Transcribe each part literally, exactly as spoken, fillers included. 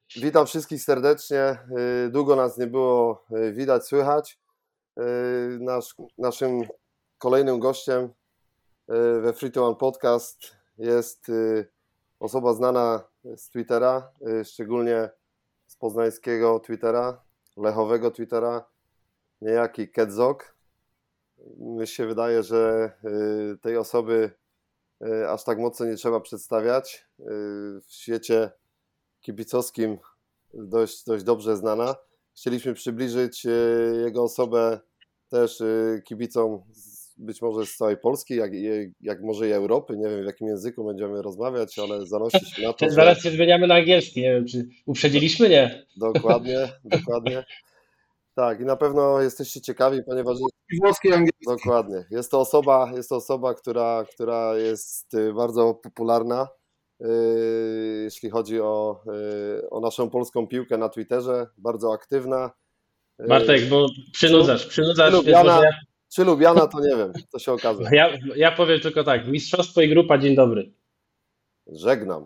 Witam wszystkich serdecznie. Długo nas nie było widać, słychać. Nasz, naszym kolejnym gościem we Free to One Podcast jest osoba znana z Twittera, szczególnie z poznańskiego Twittera, lechowego Twittera, niejaki Kedzok. Mi się wydaje, że tej osoby aż tak mocno nie trzeba przedstawiać. W świecie kibicowskim dość, dość dobrze znana. Chcieliśmy przybliżyć jego osobę też kibicom być może z całej Polski, jak, jak może i Europy. Nie wiem, w jakim języku będziemy rozmawiać, ale zanosi się na to, Zaraz się zmieniamy na angielski. Nie wiem, czy uprzedziliśmy, nie? Dokładnie, dokładnie. Tak, i na pewno jesteście ciekawi, ponieważ włoski, angielski. Dokładnie. Jest to osoba, jest to osoba, która, która jest bardzo popularna, jeśli chodzi o, o naszą polską piłkę na Twitterze, bardzo aktywna. Bartek, bo przynudzasz, przynudzasz. Czy lubiana, ja... czy lubiana, to nie wiem, to się okaże. Ja, ja powiem tylko tak, mistrzostwo i grupa, dzień dobry. Żegnam.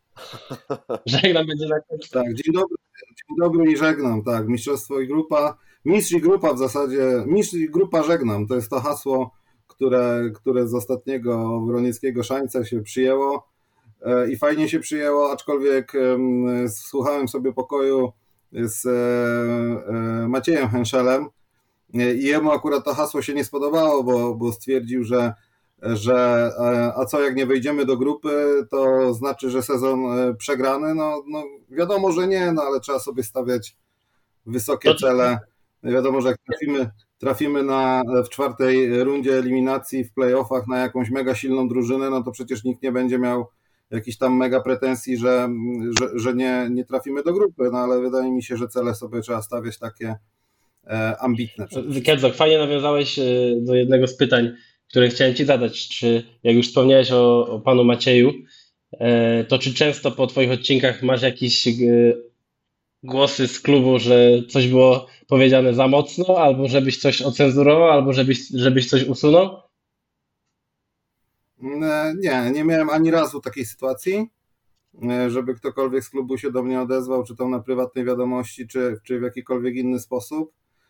Żegnam będzie na końcu. Tak, dzień dobry, dzień dobry i żegnam, tak, mistrzostwo i grupa, mistrz i grupa w zasadzie, mistrz i grupa żegnam, to jest to hasło, które, które z ostatniego Wronieckiego Szańca się przyjęło i fajnie się przyjęło, aczkolwiek słuchałem sobie pokoju z Maciejem Henszelem i jemu akurat to hasło się nie spodobało, bo, bo stwierdził, że że a co jak nie wejdziemy do grupy, to znaczy, że sezon przegrany, no, no wiadomo, że nie, no ale trzeba sobie stawiać wysokie cele, wiadomo, że jak trafimy, trafimy na, w czwartej rundzie eliminacji w playoffach na jakąś mega silną drużynę, no to przecież nikt nie będzie miał jakichś tam mega pretensji, że, że, że nie, nie trafimy do grupy, no ale wydaje mi się, że cele sobie trzeba stawiać takie e, ambitne. Kedzok, fajnie nawiązałeś do jednego z pytań, które chciałem Ci zadać, czy jak już wspomniałeś o, o panu Macieju, to czy często po Twoich odcinkach masz jakieś głosy z klubu, że coś było powiedziane za mocno, albo żebyś coś ocenzurował, albo żebyś, żebyś coś usunął? Nie, nie miałem ani razu takiej sytuacji, żeby ktokolwiek z klubu się do mnie odezwał, czy to na prywatnej wiadomości, czy, czy w jakikolwiek inny sposób.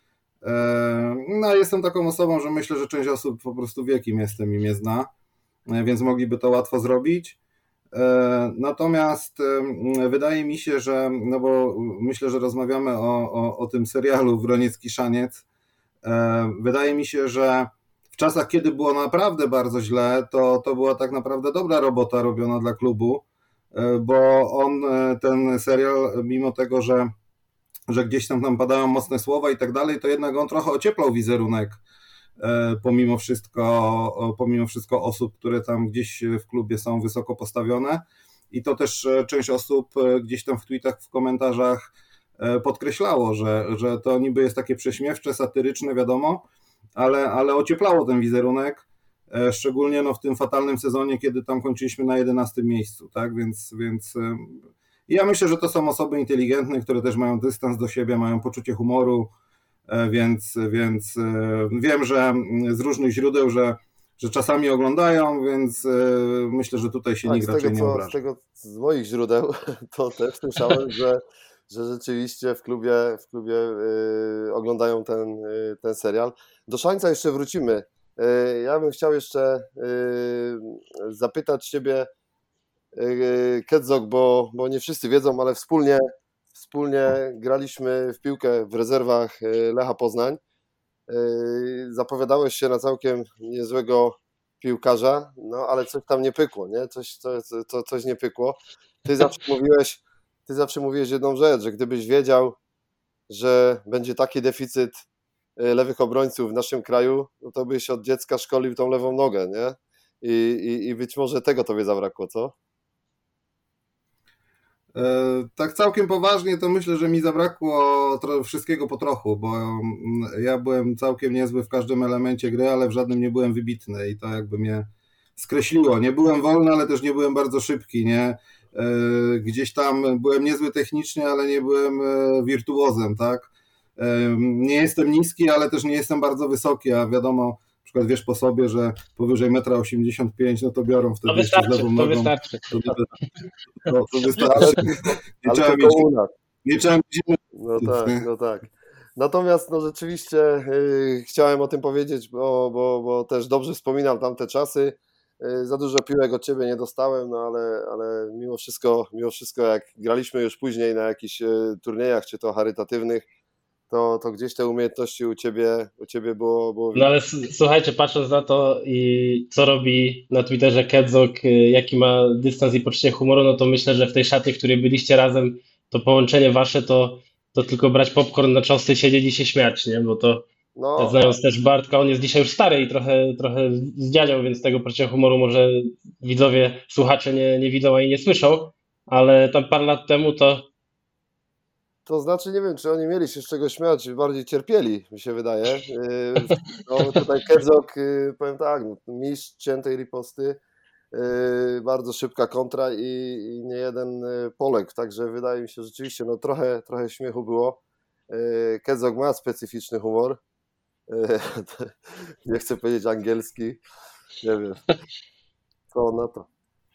No, jestem taką osobą, że myślę, że część osób po prostu wie, kim jestem i mnie zna, więc mogliby to łatwo zrobić. Natomiast wydaje mi się, że, no bo myślę, że rozmawiamy o, o, o tym serialu Wroniecki Szaniec. Wydaje mi się, że w czasach, kiedy było naprawdę bardzo źle, to, to była tak naprawdę dobra robota robiona dla klubu, bo on, ten serial, mimo tego, że że gdzieś tam tam padają mocne słowa i tak dalej, to jednak on trochę ocieplał wizerunek pomimo wszystko, pomimo wszystko osób, które tam gdzieś w klubie są wysoko postawione i to też część osób gdzieś tam w tweetach, w komentarzach podkreślało, że, że to niby jest takie prześmiewcze, satyryczne, wiadomo, ale, ale ocieplało ten wizerunek, szczególnie no w tym fatalnym sezonie, kiedy tam kończyliśmy na jedenastym miejscu, tak, więc, więc ja myślę, że to są osoby inteligentne, które też mają dystans do siebie, mają poczucie humoru, więc, więc wiem, że z różnych źródeł, że, że czasami oglądają, więc myślę, że tutaj się tak, nikt raczej tego, nie co, obraża. Z tego, z moich źródeł, to też słyszałem, że, że rzeczywiście w klubie, w klubie yy, oglądają ten, yy, ten serial. Do Szańca jeszcze wrócimy. Yy, ja bym chciał jeszcze yy, zapytać Ciebie, Kedzok, bo, bo nie wszyscy wiedzą, ale wspólnie, wspólnie graliśmy w piłkę w rezerwach Lecha Poznań. Zapowiadałeś się na całkiem niezłego piłkarza, no ale coś tam nie pykło, nie? Coś, co, co, coś nie pykło. Ty zawsze mówiłeś, ty zawsze mówiłeś jedną rzecz, że gdybyś wiedział, że będzie taki deficyt lewych obrońców w naszym kraju, no to byś od dziecka szkolił tą lewą nogę, nie? I, i, i być może tego tobie zabrakło, co? Tak całkiem poważnie to myślę, że mi zabrakło wszystkiego po trochu, bo ja byłem całkiem niezły w każdym elemencie gry, ale w żadnym nie byłem wybitny i to jakby mnie skreśliło. Nie byłem wolny, ale też nie byłem bardzo szybki, nie? Gdzieś tam byłem niezły technicznie, ale nie byłem wirtuozem, tak? Nie jestem niski, ale też nie jestem bardzo wysoki, a wiadomo, na przykład wiesz po sobie, że powyżej jeden osiemdziesiąt pięć m, no to biorą wtedy to wystarczy, z lewą to nogą. wystarczy. To, to, to wystarczy. Ale, ale tylko u nas. Nie trzeba być... No tak, no tak. Natomiast no rzeczywiście yy, chciałem o tym powiedzieć, bo, bo, bo też dobrze wspominam tamte czasy. Yy, za dużo piłek od ciebie nie dostałem, no ale, ale mimo wszystko, mimo wszystko jak graliśmy już później na jakichś yy, turniejach, czy to charytatywnych, to, to gdzieś te umiejętności u ciebie, u ciebie było, było No ale s- słuchajcie, patrząc na to i co robi na Twitterze Kedzok, y, jaki ma dystans i poczucie humoru, no to myślę, że w tej szatni, w której byliście razem, to połączenie wasze to, to tylko brać popcorn na czosy, siedzieć i się śmiać, nie? Bo to No, znając też Bartka, on jest dzisiaj już stary i trochę, trochę zdziadział, więc tego poczucia humoru może widzowie, słuchacze nie, nie widzą ani nie słyszą, ale tam parę lat temu to to znaczy nie wiem, czy oni mieli się z czego śmiać, bardziej cierpieli, mi się wydaje. Yy, No tutaj Kedzok, yy, powiem tak, no, mistrz ciętej riposty, yy, bardzo szybka kontra i, i nie jeden yy, Polek, także wydaje mi się rzeczywiście, no trochę, trochę śmiechu było. Yy, Kedzok ma specyficzny humor, yy, nie chcę powiedzieć angielski, nie wiem, co on na to.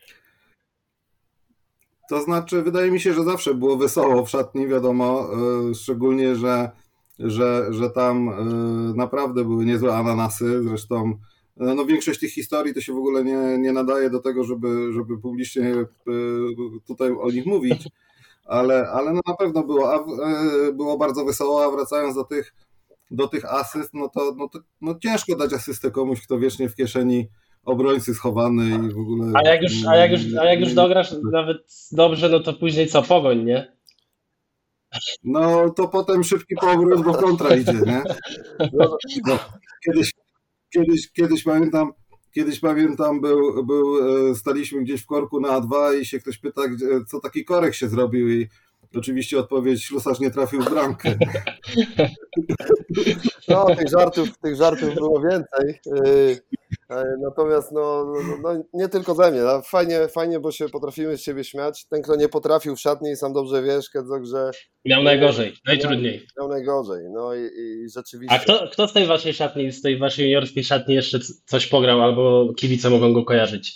To znaczy, wydaje mi się, że zawsze było wesoło w szatni, wiadomo, y, szczególnie, że, że, że tam y, naprawdę były niezłe ananasy, zresztą y, no większość tych historii to się w ogóle nie, nie nadaje do tego, żeby, żeby publicznie y, tutaj o nich mówić, ale, ale no na pewno było, a, y, było bardzo wesoło, a wracając do tych, do tych asyst, no to, no to no ciężko dać asystę komuś, kto wiecznie w kieszeni obrońcy schowany i w ogóle... A jak już, a jak już, a jak już dograsz nawet dobrze, no to później co, Pogoń, nie? No to potem szybki powrót, bo kontra idzie, nie? No, No, kiedyś, kiedyś, kiedyś pamiętam, kiedyś pamiętam, był, był, e, staliśmy gdzieś w korku na A dwa i się ktoś pyta, gdzie, co taki korek się zrobił i oczywiście odpowiedź, ślusarz nie trafił w bramkę. no tych żartów, tych żartów było więcej. Yy, e, Natomiast no, no, no nie tylko ze mnie. No, fajnie, fajnie, bo się potrafimy z siebie śmiać. Ten, kto nie potrafił w szatni, sam dobrze wiesz, Kedzok, że Miał najgorzej, najtrudniej. miał najgorzej. No i, i A rzeczywiście. kto, kto z tej waszej szatni, z tej waszej juniorskiej szatni jeszcze c- coś pograł, albo kibice mogą go kojarzyć?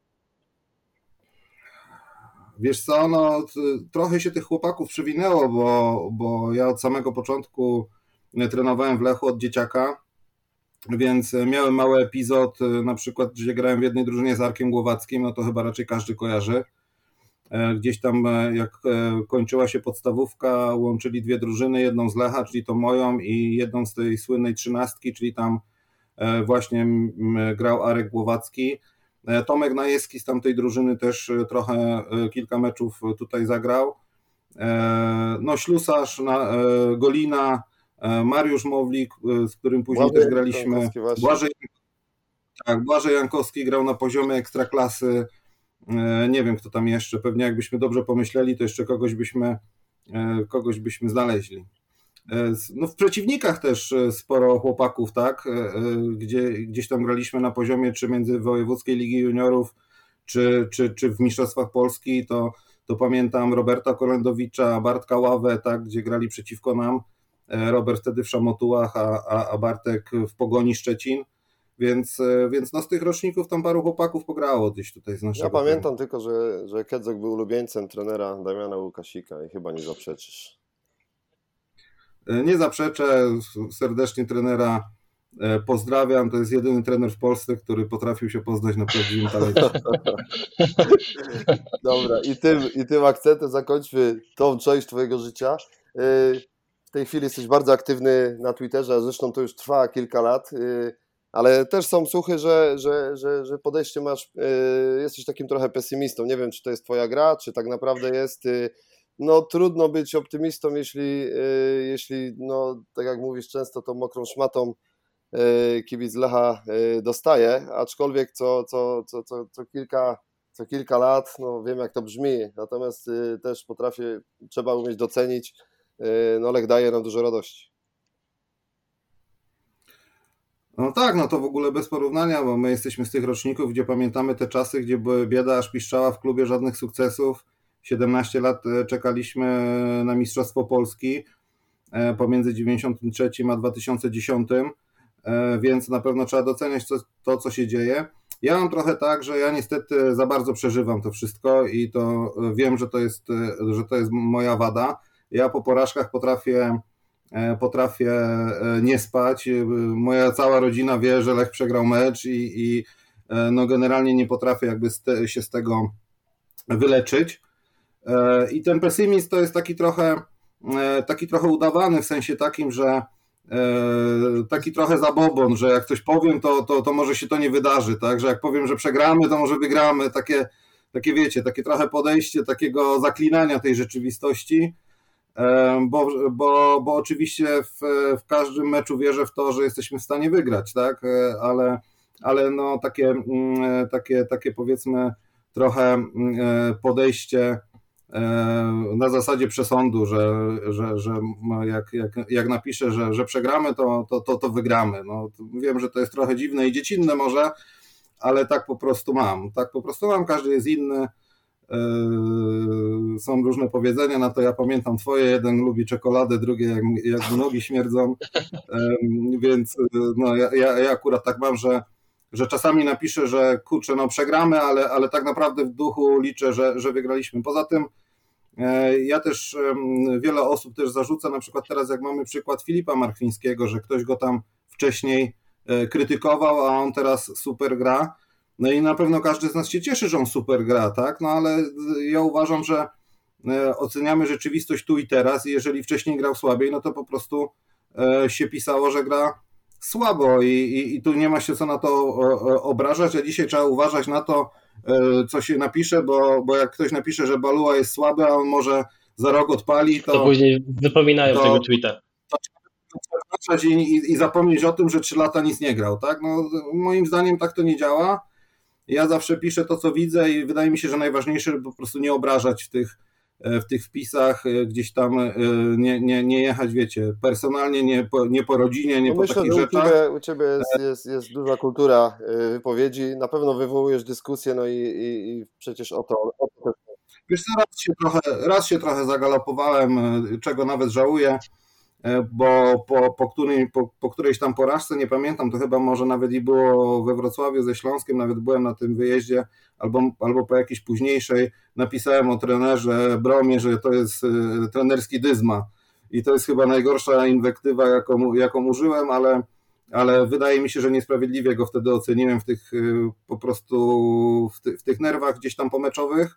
Wiesz co, no t- trochę się tych chłopaków przywinęło, bo, bo ja od samego początku trenowałem w Lechu od dzieciaka, więc miałem mały epizod, na przykład gdzie grałem w jednej drużynie z Arkiem Głowackim, no to chyba raczej każdy kojarzy. E, Gdzieś tam e, jak e, kończyła się podstawówka, łączyli dwie drużyny, jedną z Lecha, czyli tą moją, i jedną z tej słynnej trzynastki, czyli tam e, właśnie m, grał Arek Głowacki. E, Tomek Najewski z tamtej drużyny też e, trochę, e, kilka meczów tutaj zagrał. E, No ślusarz, na, e, Golina, e, Mariusz Mowlik, e, z którym później Błażej też graliśmy. Jankowski właśnie. Błażej, tak, Błażej Jankowski grał na poziomie ekstraklasy. E, Nie wiem, kto tam jeszcze. Pewnie jakbyśmy dobrze pomyśleli, to jeszcze kogoś byśmy, e, kogoś byśmy znaleźli. E, s- No w przeciwnikach też e, sporo chłopaków, tak? E, e, Gdzie, gdzieś tam graliśmy na poziomie czy międzywojewódzkiej Ligi Juniorów, czy, czy, czy w Mistrzostwach Polski, to, to pamiętam Roberta Kolendowicza, Bartka Ławę, tak? Gdzie grali przeciwko nam. E, Robert wtedy w Szamotułach, a, a, a Bartek w Pogoni Szczecin. Więc, e, więc no z tych roczników tam paru chłopaków pograło gdzieś tutaj z naszego Ja kraju. pamiętam tylko, że, że Kedzok był ulubieńcem trenera Damiana Łukasika i chyba nie zaprzeczysz. E, Nie zaprzeczę, s- serdecznie trenera e, pozdrawiam. To jest jedyny trener w Polsce, który potrafił się poznać na prawdziwym talencie. Dobra, i tym, i tym akcentem zakończmy tą część twojego życia. Yy, W tej chwili jesteś bardzo aktywny na Twitterze, a zresztą to już trwa kilka lat, yy, ale też są słuchy, że, że, że, że podejście masz, yy, jesteś takim trochę pesymistą. Nie wiem, czy to jest twoja gra, czy tak naprawdę jest. Yy, No trudno być optymistą, jeśli, yy, jeśli no, tak jak mówisz często, tą mokrą szmatą yy, kibic Lecha yy, dostaje, aczkolwiek co, co, co, co, co kilka co kilka lat, no wiem jak to brzmi, natomiast y, też potrafię, trzeba umieć docenić, y, no Lech daje nam dużo radości. No tak, no to w ogóle bez porównania, bo my jesteśmy z tych roczników, gdzie pamiętamy te czasy, gdzie były bieda aż piszczała w klubie, żadnych sukcesów. siedemnaście lat e, czekaliśmy na Mistrzostwo Polski e, pomiędzy dziewięćdziesiątym trzecim a dwa tysiące dziesiątym, e, więc na pewno trzeba doceniać to, to, co się dzieje. Ja mam trochę tak, że ja niestety za bardzo przeżywam to wszystko i to e, wiem, że to jest, e, że to jest moja wada. ja po porażkach potrafię, potrafię nie spać. Moja cała rodzina wie, że Lech przegrał mecz i, i no generalnie nie potrafię jakby się z tego wyleczyć. I ten pesymizm to jest taki trochę, taki trochę udawany, w sensie takim, że taki trochę zabobon, że jak coś powiem, to, to, to może się to nie wydarzy, tak? Że jak powiem, że przegramy, to może wygramy, takie, takie wiecie, takie trochę podejście takiego zaklinania tej rzeczywistości, bo, bo, bo oczywiście w, w każdym meczu wierzę w to, że jesteśmy w stanie wygrać, tak? Ale, ale no takie, takie, takie powiedzmy trochę podejście na zasadzie przesądu, że, że, że jak, jak, jak napiszę, że, że przegramy, to, to, to, to wygramy. No, wiem, że to jest trochę dziwne i dziecinne może, ale tak po prostu mam. Tak po prostu mam, każdy jest inny. Są różne powiedzenia na to, ja pamiętam twoje, jeden lubi czekoladę, drugie jak, jak nogi śmierdzą, więc no, ja, ja, ja akurat tak mam, że że czasami napiszę, że kurczę, no przegramy, ale, ale tak naprawdę w duchu liczę, że, że wygraliśmy. Poza tym ja też, wiele osób też zarzuca, na przykład teraz jak mamy przykład Filipa Marchwińskiego, że ktoś go tam wcześniej krytykował, a on teraz super gra. No i na pewno każdy z nas się cieszy, że on super gra, tak? No ale ja uważam, że oceniamy rzeczywistość tu i teraz i jeżeli wcześniej grał słabiej, no to po prostu się pisało, że gra słabo i, i, i tu nie ma się co na to obrażać, a dzisiaj trzeba uważać na to, co się napisze, bo, bo jak ktoś napisze, że Balua jest słaby, a on może za rok odpali, to... To później wypominają to, tego tweeta. To trzeba i, i, i zapomnieć o tym, że trzy lata nic nie grał, tak? No, moim zdaniem tak to nie działa. Ja zawsze piszę to, co widzę i wydaje mi się, że najważniejsze, żeby po prostu nie obrażać w tych w tych wpisach, gdzieś tam nie, nie, nie jechać, wiecie, personalnie, nie po, nie po rodzinie, nie no po myślę, takich że rzeczach. U ciebie, u ciebie jest, jest, jest duża kultura wypowiedzi, na pewno wywołujesz dyskusję, no i, i, i przecież o to, o to... Wiesz co, raz się trochę, raz się trochę zagalopowałem, czego nawet żałuję, bo po, po, której, po, po którejś tam porażce, nie pamiętam, to chyba może nawet i było we Wrocławiu ze Śląskiem, nawet byłem na tym wyjeździe, albo, albo po jakiejś późniejszej, napisałem o trenerze Bromie, że to jest trenerski dyzma i to jest chyba najgorsza inwektywa, jaką, jaką użyłem, ale, ale wydaje mi się, że niesprawiedliwie go wtedy oceniłem w tych po prostu w, ty, w tych nerwach gdzieś tam pomeczowych.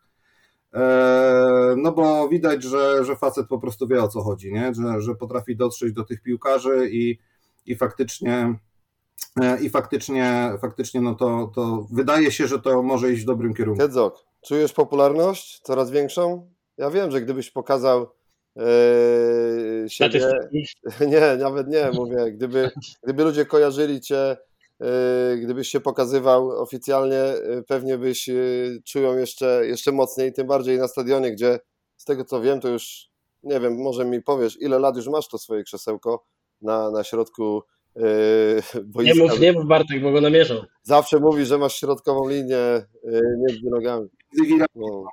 No bo widać, że, że facet po prostu wie, o co chodzi, nie? Że, że potrafi dotrzeć do tych piłkarzy i, i faktycznie i faktycznie, faktycznie no to, to wydaje się, że to może iść w dobrym kierunku. Kedzok, czujesz popularność coraz większą? Ja wiem, że gdybyś pokazał yy, siebie... Nie, nawet nie, mówię, gdyby, gdyby ludzie kojarzyli cię, gdybyś się pokazywał oficjalnie, pewnie byś czuł jeszcze, jeszcze mocniej, tym bardziej na stadionie, gdzie z tego co wiem, to już nie wiem, może mi powiesz, ile lat już masz to swoje krzesełko na, na środku yy, boiska. Nie mów, nie mów Bartek, bo go namierzą. Zawsze mówisz, że masz środkową linię yy, między nogami. No.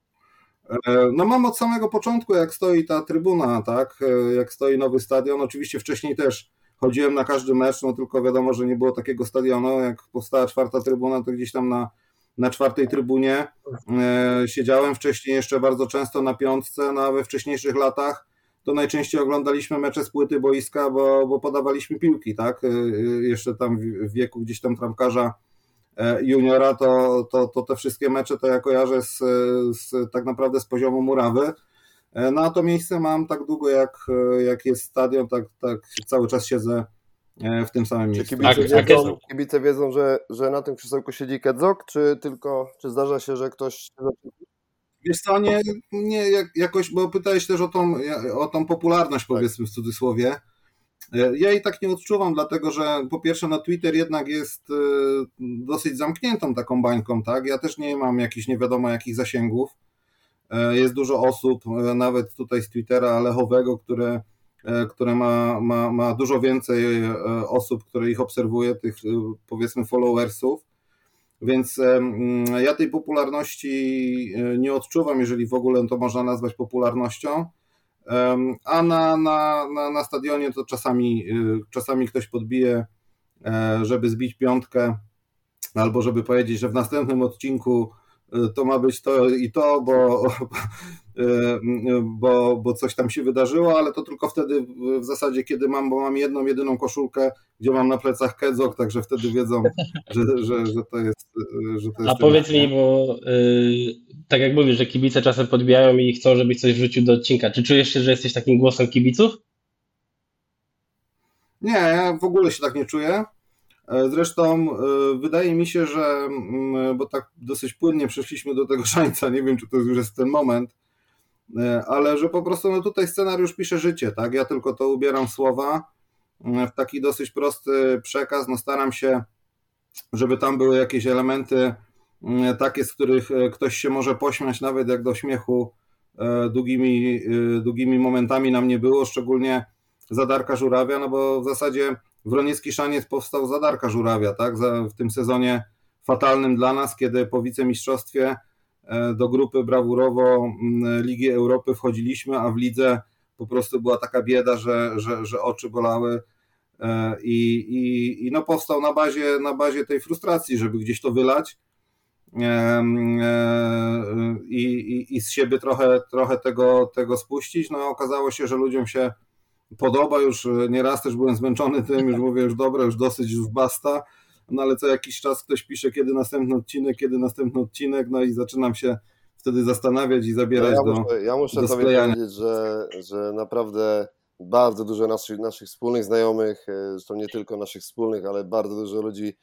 No mam od samego początku, jak stoi ta trybuna, tak, jak stoi nowy stadion, oczywiście wcześniej też chodziłem na każdy mecz, no tylko wiadomo, że nie było takiego stadionu, jak powstała czwarta trybuna, to gdzieś tam na, na czwartej trybunie e, siedziałem, wcześniej jeszcze bardzo często na piątce, no a we wcześniejszych latach to najczęściej oglądaliśmy mecze z płyty boiska, bo, bo podawaliśmy piłki, tak, e, jeszcze tam w wieku gdzieś tam trampkarza e, juniora, to, to, to te wszystkie mecze to ja kojarzę z, z, tak naprawdę z poziomu murawy. No a to miejsce mam tak długo, jak, jak jest stadion, tak, tak cały czas siedzę w tym samym miejscu. Czy kibice, a, wiedzą, a kibice wiedzą, że, że na tym krzesełku siedzi Kedzok, czy tylko, czy zdarza się, że ktoś... Wiesz co, nie, nie jakoś, bo pytałeś też o tą, o tą popularność, powiedzmy w cudzysłowie. Ja jej tak nie odczuwam, dlatego że po pierwsze no Twitter jednak jest dosyć zamkniętą taką bańką, tak? Ja też nie mam jakichś nie wiadomo jakich zasięgów. Jest dużo osób, nawet tutaj z Twittera lechowego, które, które ma, ma, ma dużo więcej osób, które ich obserwuje, tych powiedzmy followersów, więc ja tej popularności nie odczuwam, jeżeli w ogóle to można nazwać popularnością, a na, na, na, na stadionie to czasami, czasami ktoś podbije, żeby zbić piątkę, albo żeby powiedzieć, że w następnym odcinku to ma być to i to, bo, bo, bo coś tam się wydarzyło, ale to tylko wtedy w zasadzie, kiedy mam, bo mam jedną, jedyną koszulkę, gdzie mam na plecach Kedzok, także wtedy wiedzą, że, że, że to jest że to jest A powiedz mi, bo yy, tak jak mówisz, że kibice czasem podbijają i chcą, żebyś coś wrzucił do odcinka. Czy czujesz się, że jesteś takim głosem kibiców? Nie, ja w ogóle się tak nie czuję. Zresztą wydaje mi się, że, bo tak dosyć płynnie przeszliśmy do tego Szańca, nie wiem, czy to już jest ten moment, ale że po prostu no tutaj scenariusz pisze życie, tak? Ja tylko to ubieram w słowa, w taki dosyć prosty przekaz, no staram się, żeby tam były jakieś elementy takie, z których ktoś się może pośmiać, nawet jak do śmiechu długimi, długimi momentami nam nie było, szczególnie za Darka Żurawia, no bo w zasadzie Wroniecki Szaniec powstał za Darka Żurawia, tak? W tym sezonie fatalnym dla nas, kiedy po wicemistrzostwie do grupy brawurowo Ligi Europy wchodziliśmy, a w lidze po prostu była taka bieda, że, że, że oczy bolały i, i, i no powstał na bazie, na bazie tej frustracji, żeby gdzieś to wylać i, i, i z siebie trochę, trochę tego, tego spuścić. No okazało się, że ludziom się podoba, już nieraz też byłem zmęczony tym, już mówię, już dobra, już dosyć, już basta, no ale co jakiś czas ktoś pisze, kiedy następny odcinek, kiedy następny odcinek, no i zaczynam się wtedy zastanawiać i zabierać no ja do muszę, ja muszę do tobie sklejania. powiedzieć, że, że naprawdę bardzo dużo naszych, naszych wspólnych znajomych, zresztą nie tylko naszych wspólnych, ale bardzo dużo ludzi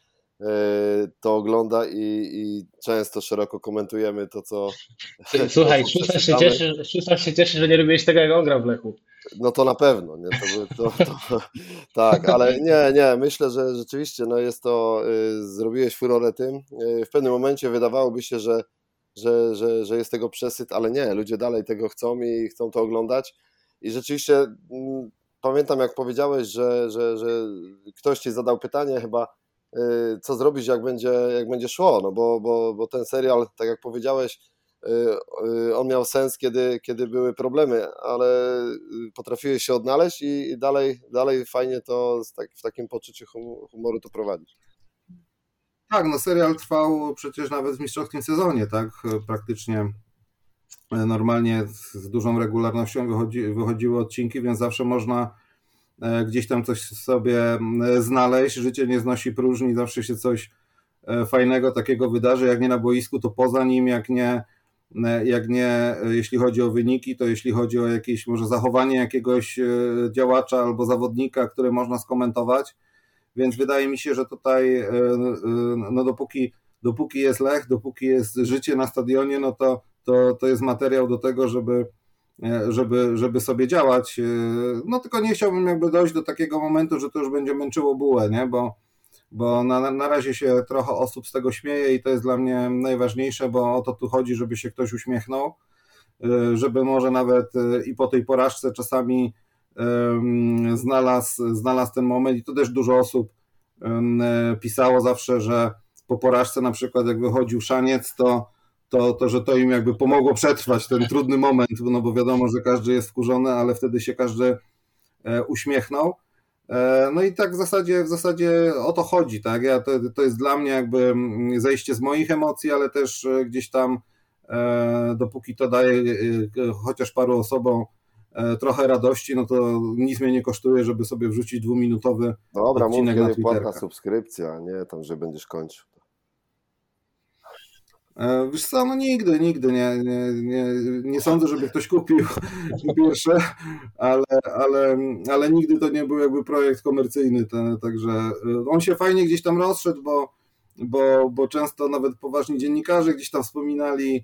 to ogląda i, i często szeroko komentujemy to, co Słuchaj, to, co Szusarz się cieszy, Szusarz się cieszy, że nie robiłeś tego, jak on grał w Lechu. No to na pewno, nie? To, to, to, tak, ale nie, nie, myślę, że rzeczywiście no jest to, y, zrobiłeś furorę tym. Y, w pewnym momencie wydawałoby się, że, że, że, że jest tego przesyt, ale nie, ludzie dalej tego chcą i chcą to oglądać. I rzeczywiście y, pamiętam, jak powiedziałeś, że, że, że ktoś ci zadał pytanie chyba, y, co zrobić, jak będzie, jak będzie szło, no bo, bo, bo ten serial, tak jak powiedziałeś, on miał sens, kiedy, kiedy były problemy, ale potrafiłeś się odnaleźć i dalej, dalej fajnie to w takim poczuciu humoru to prowadzić. Tak, no serial trwał przecież nawet w mistrzowskim sezonie, tak, praktycznie normalnie z dużą regularnością wychodzi, wychodziły odcinki, więc zawsze można gdzieś tam coś sobie znaleźć, życie nie znosi próżni, zawsze się coś fajnego takiego wydarzy, jak nie na boisku, to poza nim, jak nie jak nie, jeśli chodzi o wyniki, to jeśli chodzi o jakieś może zachowanie jakiegoś działacza albo zawodnika, które można skomentować, więc wydaje mi się, że tutaj no dopóki, dopóki jest Lech, dopóki jest życie na stadionie, no to, to, to jest materiał do tego, żeby, żeby, żeby sobie działać, no tylko nie chciałbym jakby dojść do takiego momentu, że to już będzie męczyło bułę, nie, bo bo na, na razie się trochę osób z tego śmieje i to jest dla mnie najważniejsze, bo o to tu chodzi, żeby się ktoś uśmiechnął, żeby może nawet i po tej porażce czasami znalazł, znalazł ten moment i to też dużo osób pisało zawsze, że po porażce na przykład jak wychodził Szaniec, to, to, to że to im jakby pomogło przetrwać ten trudny moment, no bo wiadomo, że każdy jest wkurzony, ale wtedy się każdy uśmiechnął. No i tak w zasadzie, w zasadzie o to chodzi, tak? Ja, to, to jest dla mnie jakby zejście z moich emocji, ale też gdzieś tam dopóki to daje chociaż paru osobom trochę radości, no to nic mnie nie kosztuje, żeby sobie wrzucić dwuminutowy Dobra, odcinek mów, na kiedy płatna Twitterka. subskrypcja, nie tam, że będziesz kończył. Wiesz co, no nigdy, nigdy nie, nie, nie, nie sądzę, żeby ktoś kupił po pierwsze, ale, ale, ale nigdy to nie był jakby projekt komercyjny, ten, także on się fajnie gdzieś tam rozszedł, bo, bo, bo często nawet poważni dziennikarze gdzieś tam wspominali,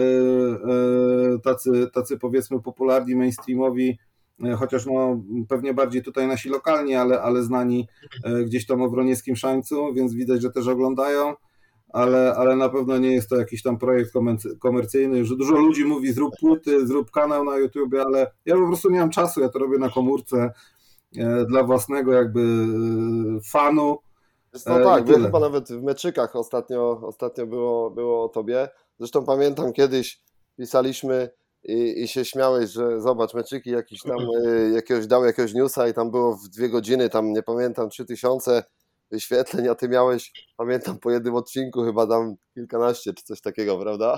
tacy, tacy powiedzmy popularni, mainstreamowi, chociaż no pewnie bardziej tutaj nasi lokalni, ale, ale znani gdzieś tam o Wronieckim Szańcu, więc widać, że też oglądają. Ale, ale na pewno nie jest to jakiś tam projekt komercyjny, już dużo ludzi mówi zrób płyty, zrób kanał na YouTube, ale ja po prostu nie mam czasu, ja to robię na komórce dla własnego jakby fanu. No tak, wy chyba nawet w meczykach ostatnio, ostatnio było, było o tobie, zresztą pamiętam kiedyś pisaliśmy i, i się śmiałeś, że zobacz, meczyki jakiś tam, jakiegoś dał jakiegoś newsa i tam było w dwie godziny, tam nie pamiętam, trzy tysiące wyświetleń, a ty miałeś, pamiętam, po jednym odcinku chyba tam kilkanaście czy coś takiego, prawda?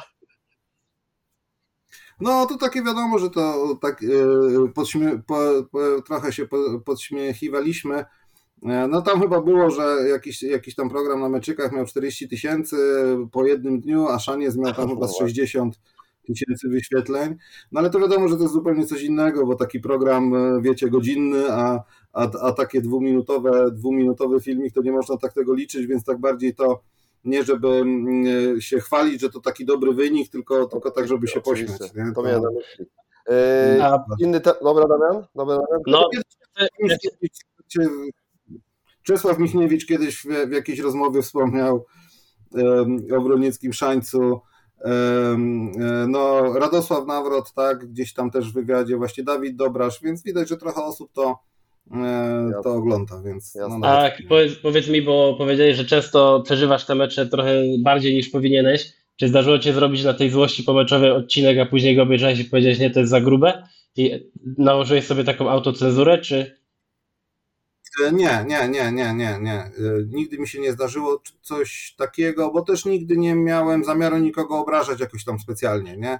No to takie wiadomo, że to tak yy, podśmie- po, po, trochę się po, podśmiechiwaliśmy. No tam chyba było, że jakiś, jakiś tam program na meczykach miał czterdzieści tysięcy po jednym dniu, a Szaniec miał tam chyba z sześćdziesiąt tysięcy wyświetleń. No ale to wiadomo, że to jest zupełnie coś innego, bo taki program, wiecie, godzinny, a, a, a takie dwuminutowe, dwuminutowy filmik, to nie można tak tego liczyć, więc tak bardziej to nie żeby się chwalić, że to taki dobry wynik, tylko, tylko tak, żeby się Oczywiście. pośmiać. Nie? To To... miałem na myśli. Yy, A- inny te... Dobra, Damian? Dobra, Damian? No, Czesław Michniewicz kiedyś w, w jakiejś rozmowie wspomniał um, o Wronieckim Szańcu. Um, no, Radosław Nawrot, tak, gdzieś tam też w wywiadzie, właśnie Dawid Dobrasz, więc widać, że trochę osób to, e, to ogląda, więc no, a tak, powiedz, powiedz mi, bo powiedziałeś, że często przeżywasz te mecze trochę bardziej niż powinieneś. Czy zdarzyło Cię zrobić na tej złości pomeczowej odcinek, a później go obejrzałeś i powiedziałeś, nie, to jest za grube? I nałożyłeś sobie taką autocenzurę, czy... Nie, nie, nie, nie, nie, nie. Nigdy mi się nie zdarzyło coś takiego, bo też nigdy nie miałem zamiaru nikogo obrażać jakoś tam specjalnie, nie?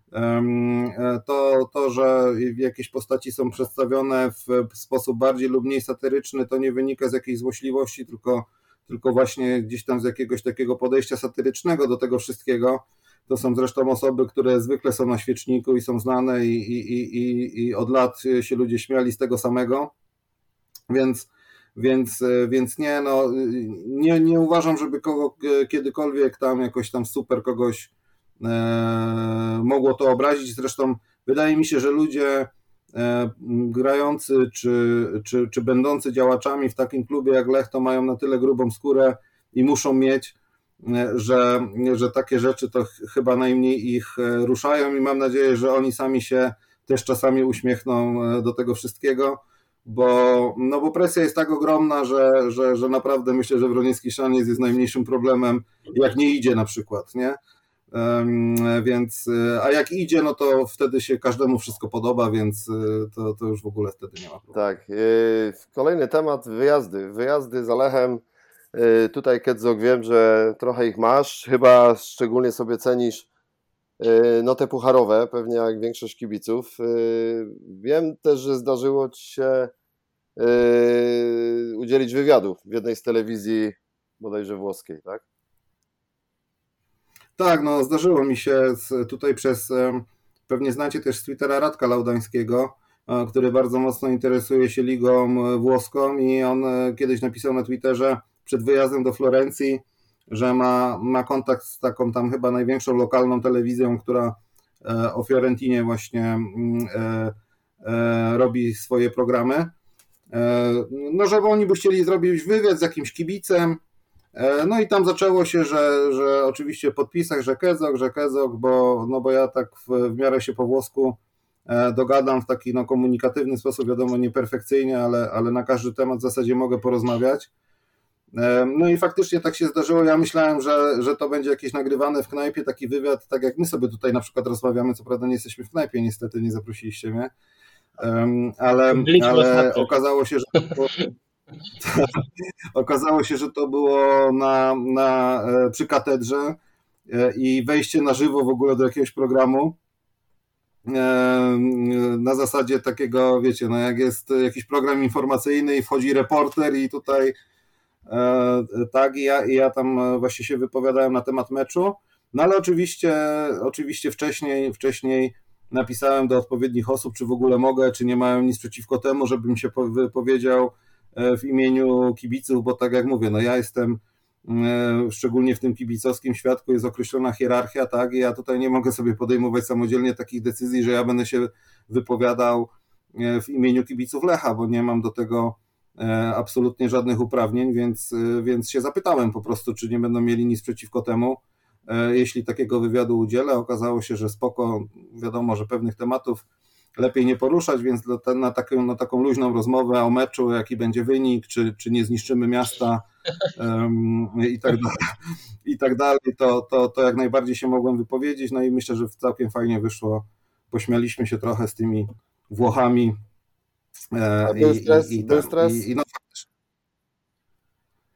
To, to, że jakieś postaci są przedstawione w sposób bardziej lub mniej satyryczny, to nie wynika z jakiejś złośliwości, tylko, tylko właśnie gdzieś tam z jakiegoś takiego podejścia satyrycznego do tego wszystkiego. To są zresztą osoby, które zwykle są na świeczniku i są znane i, i, i, i od lat się ludzie śmiali z tego samego. Więc, więc, więc nie, no, nie, nie uważam, żeby kogo, kiedykolwiek tam jakoś tam super kogoś e, mogło to obrazić. Zresztą wydaje mi się, że ludzie e, grający czy, czy, czy będący działaczami w takim klubie jak Lech to mają na tyle grubą skórę i muszą mieć, że, że takie rzeczy to ch- chyba najmniej ich ruszają i mam nadzieję, że oni sami się też czasami uśmiechną do tego wszystkiego. Bo, no bo presja jest tak ogromna, że, że, że naprawdę myślę, że Wroniecki Szaniec jest najmniejszym problemem, jak nie idzie na przykład, nie? Um, więc, a jak idzie, no to wtedy się każdemu wszystko podoba, więc to, to już w ogóle wtedy nie ma problemu. Tak, yy, kolejny temat, wyjazdy. Wyjazdy za Lechem. Yy, tutaj, Kedzok, wiem, że trochę ich masz, chyba szczególnie sobie cenisz yy, no te pucharowe, pewnie jak większość kibiców. Yy, wiem też, że zdarzyło Ci się Yy, udzielić wywiadu w jednej z telewizji bodajże włoskiej, tak? Tak, no zdarzyło mi się z, tutaj przez, pewnie znacie też z Twittera Radka Laudańskiego, który bardzo mocno interesuje się ligą włoską i on kiedyś napisał na Twitterze przed wyjazdem do Florencji, że ma, ma kontakt z taką tam chyba największą lokalną telewizją, która o Fiorentinie właśnie robi swoje programy. No, żeby oni by chcieli zrobić wywiad z jakimś kibicem. No i tam zaczęło się, że, że oczywiście w podpisach, że Kedzok, że Kedzok, bo, no bo ja tak w, w miarę się po włosku dogadam w taki no, komunikatywny sposób, wiadomo nieperfekcyjnie, ale, ale na każdy temat w zasadzie mogę porozmawiać. No i faktycznie tak się zdarzyło. Ja myślałem, że, że to będzie jakieś nagrywane w knajpie, taki wywiad, tak jak my sobie tutaj na przykład rozmawiamy, co prawda nie jesteśmy w knajpie, niestety nie zaprosiliście mnie, ale, ale okazało się, że to było, okazało się, że to było na, na, przy katedrze i wejście na żywo w ogóle do jakiegoś programu na zasadzie takiego, wiecie, no jak jest jakiś program informacyjny i wchodzi reporter i tutaj tak, i ja, i ja tam właśnie się wypowiadałem na temat meczu, no ale oczywiście, oczywiście wcześniej, wcześniej napisałem do odpowiednich osób, czy w ogóle mogę, czy nie mają nic przeciwko temu, żebym się wypowiedział w imieniu kibiców, bo tak jak mówię, no ja jestem, szczególnie w tym kibicowskim świadku jest określona hierarchia, tak, i ja tutaj nie mogę sobie podejmować samodzielnie takich decyzji, że ja będę się wypowiadał w imieniu kibiców Lecha, bo nie mam do tego absolutnie żadnych uprawnień, więc, więc się zapytałem po prostu, czy nie będą mieli nic przeciwko temu, jeśli takiego wywiadu udzielę. Okazało się, że spoko, wiadomo, że pewnych tematów lepiej nie poruszać, więc na taką, na taką luźną rozmowę o meczu, jaki będzie wynik, czy, czy nie zniszczymy miasta um, i tak dalej, i tak dalej to, to, to jak najbardziej się mogłem wypowiedzieć, no i myślę, że całkiem fajnie wyszło. Pośmialiśmy się trochę z tymi Włochami. A był stres? I, i, był stres? i, i no,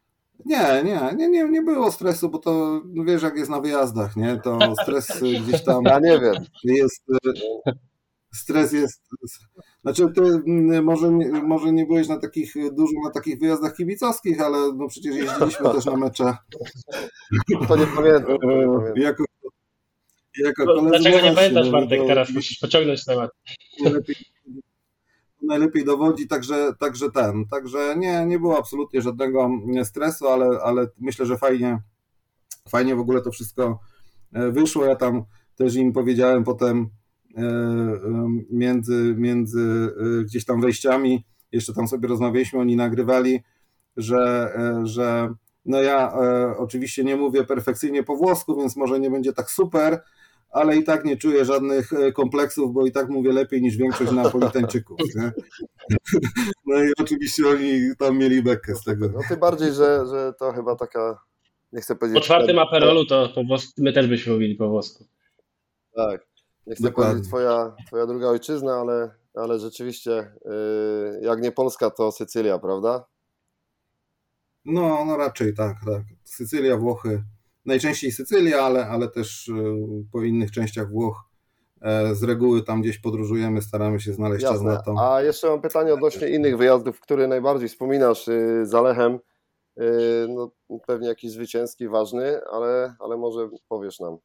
Nie, nie, nie, nie, nie było stresu, bo to no wiesz, jak jest na wyjazdach, nie? To stres gdzieś tam Ja nie wiem. jest. Stres jest. Znaczy, ty może, może nie byłeś na takich dużo na takich wyjazdach kibicowskich, ale no przecież jeździliśmy też na mecze. To nie pamiętam. To nie pamiętam. Jako, jako No, koledzy, dlaczego no nie właśnie, pamiętasz, no, Bartek, to teraz musisz pociągnąć temat. Najlepiej, najlepiej dowodzi, także, także ten. Także nie, nie było absolutnie żadnego stresu, ale, ale myślę, że fajnie, fajnie w ogóle to wszystko wyszło. Ja tam też im powiedziałem potem między, między gdzieś tam wejściami, jeszcze tam sobie rozmawialiśmy, oni nagrywali, że, że no ja oczywiście nie mówię perfekcyjnie po włosku, więc może nie będzie tak super, ale i tak nie czuję żadnych kompleksów, bo i tak mówię lepiej niż większość Napolitańczyków. Nie? No i oczywiście oni tam mieli bekę z tego. No tym bardziej, że, że to chyba taka, nie chcę powiedzieć... Po czwartym aperolu to po włosku, my też byśmy mówili po włosku. Tak, nie chcę Dokładnie. powiedzieć twoja, twoja druga ojczyzna, ale, ale rzeczywiście yy, jak nie Polska, to Sycylia, prawda? No, no raczej tak, tak. Sycylia, Włochy. Najczęściej Sycylia, ale, ale też po innych częściach Włoch z reguły tam gdzieś podróżujemy, staramy się znaleźć czas Jasne. na to. A jeszcze mam pytanie odnośnie innych wyjazdów, który najbardziej wspominasz yy, za Lechem. Yy, no, pewnie jakiś zwycięski, ważny, ale, ale może powiesz nam.